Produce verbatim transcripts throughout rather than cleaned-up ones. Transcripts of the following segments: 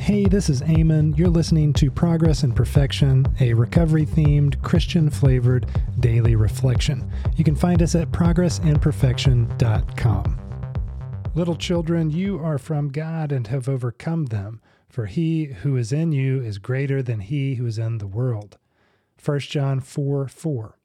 Hey, this is Eamon. You're listening to Progress and Perfection, a recovery-themed, Christian-flavored daily reflection. You can find us at progress and perfection dot com. Little children, you are from God and have overcome them, for he who is in you is greater than he who is in the world. First John four four.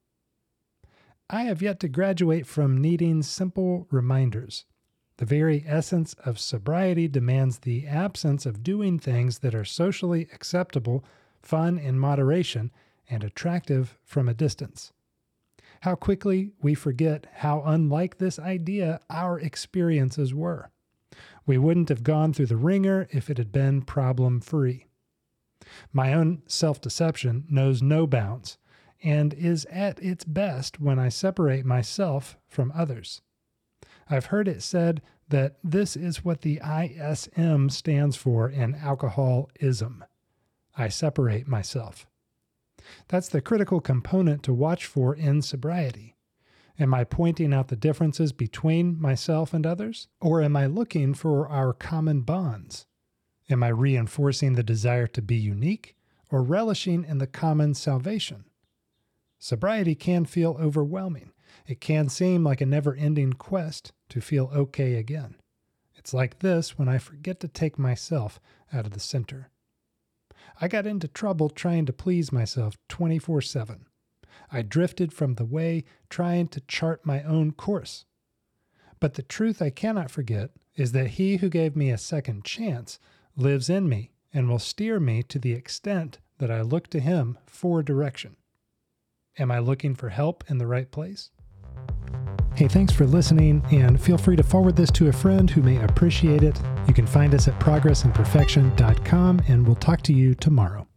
I have yet to graduate from needing simple reminders. The very essence of sobriety demands the absence of doing things that are socially acceptable, fun in moderation, and attractive from a distance. How quickly we forget how unlike this idea our experiences were. We wouldn't have gone through the ringer if it had been problem-free. My own self-deception knows no bounds and is at its best when I separate myself from others. I've heard it said that this is what the I S M stands for in alcoholism. I separate myself. That's the critical component to watch for in sobriety. Am I pointing out the differences between myself and others? Or am I looking for our common bonds? Am I reinforcing the desire to be unique or relishing in the common salvation? Sobriety can feel overwhelming. It can seem like a never-ending quest to feel okay again. It's like this when I forget to take myself out of the center. I got into trouble trying to please myself twenty-four seven. I drifted from the way, trying to chart my own course. But the truth I cannot forget is that he who gave me a second chance lives in me and will steer me to the extent that I look to him for direction. Am I looking for help in the right place? Hey, thanks for listening, and feel free to forward this to a friend who may appreciate it. You can find us at progress and perfection dot com, and we'll talk to you tomorrow.